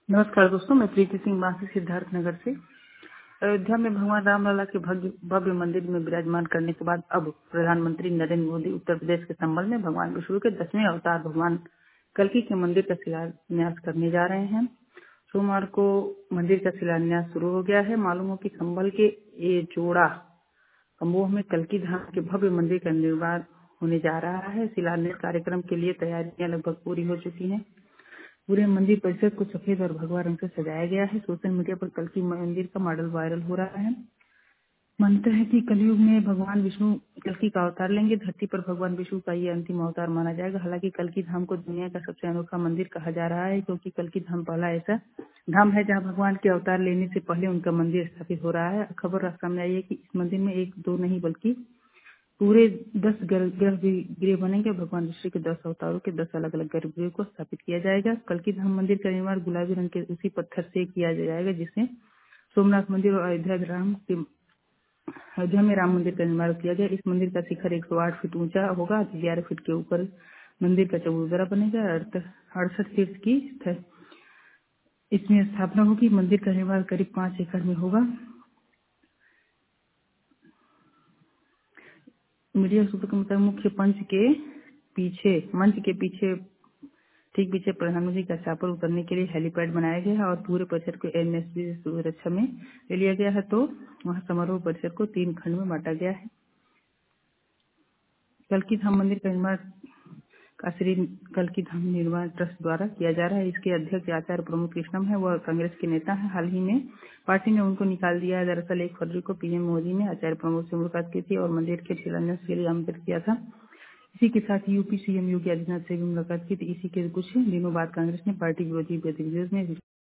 नमस्कार दोस्तों, मैं प्रीति सिंह बांसी सिद्धार्थ नगर से। अयोध्या में भगवान रामलला के भव्य मंदिर में विराजमान करने के बाद अब प्रधानमंत्री नरेंद्र मोदी उत्तर प्रदेश के संबल में भगवान विष्णु के 10वें अवतार भगवान कल्कि के मंदिर का शिलान्यास करने जा रहे हैं। सोमवार को मंदिर का शिलान्यास शुरू हो गया है। मालूम हो कि संबल के ये जोड़ा अमोह में कल्कि धाम के भव्य मंदिर का निर्माण होने जा रहा है। शिलान्यास कार्यक्रम के लिए तैयारियां लगभग पूरी हो चुकी हैं। पूरे मंदिर परिसर को सफेद और भगवा रंग से सजाया गया है। सोशल मीडिया पर कल्कि मंदिर का मॉडल वायरल हो रहा है। मानते हैं कि कलयुग में भगवान विष्णु कल्कि का अवतार लेंगे। धरती पर भगवान विष्णु का ये अंतिम अवतार माना जाएगा। हालांकि कल्कि धाम को दुनिया का सबसे अनोखा मंदिर कहा जा रहा है, क्योंकि कल्कि धाम पहला ऐसा धाम है जहां भगवान के अवतार लेने से पहले उनका मंदिर स्थापित हो रहा है। खबर सामने आई है कि इस मंदिर में एक दो नहीं बल्कि पूरे 10 गर्भगृह बनेंगे। भगवान विष्णु के 10 अवतारों के 10 अलग अलग गर्भगृह को स्थापित किया जाएगा। कल्कि धाम मंदिर का निर्माण गुलाबी रंग के उसी पत्थर से किया जाएगा जिसमें सोमनाथ मंदिर और अयोध्या में राम मंदिर का निर्माण किया गया। इस मंदिर का शिखर 108 फीट ऊंचा होगा। 11 फीट के ऊपर मंदिर का चबूतरा बनेगा। 68 तीर्थ की इसमें स्थापना होगी। मंदिर का निर्माण करीब 5 एकड़ में होगा। मीडिया सूत्रों के मुताबिक मुख्य मंच के पीछे ठीक पीछे प्रधानमंत्री का चापर उतरने के लिए हेलीपैड बनाया गया है और पूरे परिसर को एनएसजी सुरक्षा में ले लिया गया है। तो वहां समारोह परिसर को 3 खंड में बांटा गया है। कल्कि धाम मंदिर का निर्माण का श्री कल्कि धाम निर्माण ट्रस्ट द्वारा किया जा रहा है। इसके अध्यक्ष आचार्य प्रमोद कृष्णम है। वह कांग्रेस के नेता है। हाल ही में पार्टी ने उनको निकाल दिया है। दरअसल 1 फरवरी को पीएम मोदी ने आचार्य प्रमोद से मुलाकात की थी और मंदिर के शिलान्यास के लिए आमंत्रित किया था। इसी के साथ यूपी सीएम योगी आदित्यनाथ से भी मुलाकात की थी। इसी के कुछ दिनों बाद कांग्रेस ने पार्टी विरोधी गतिविधियों में